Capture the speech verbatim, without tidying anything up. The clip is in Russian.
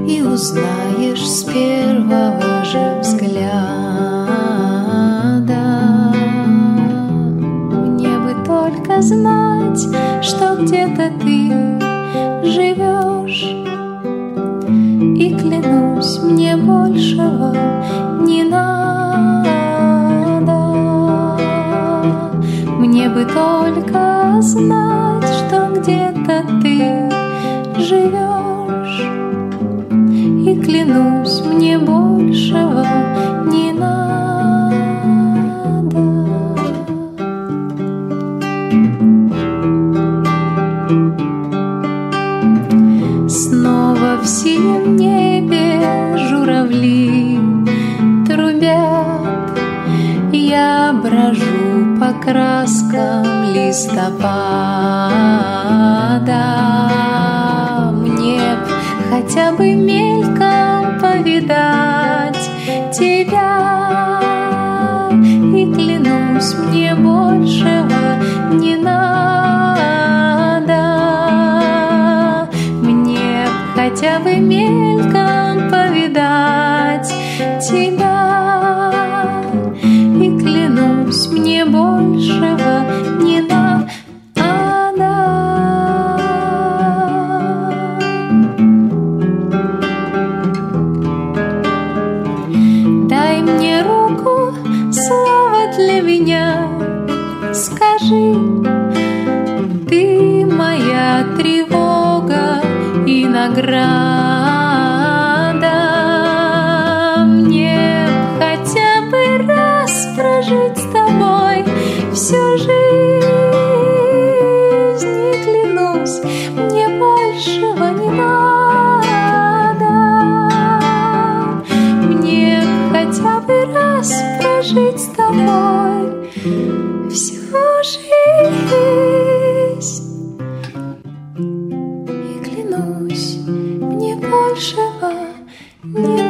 и узнаешь с первого же взгляда. Мне бы только знать, что где-то ты живешь, и клянусь, мне большего не надо. Мне бы только знать, что где-то ты живешь, и клянусь, мне большего не надо. Снова в синем небе журавли трубят, я брожу по краскам листопада. Мне б хотя бы мельком повидать тебя, и клянусь, мне большего не надо. Мне б хотя бы мельком повидать тебя, и клянусь, мне большего не надо. Дай мне руку, слово для меня скажи. Ты моя тревога и награда. Мне хотя бы раз прожить с тобой всю жизнь, и клянусь, мне большего не надо. Мне хотя бы раз прожить с тобой всю жизнь, и клянусь, мне большего не надо.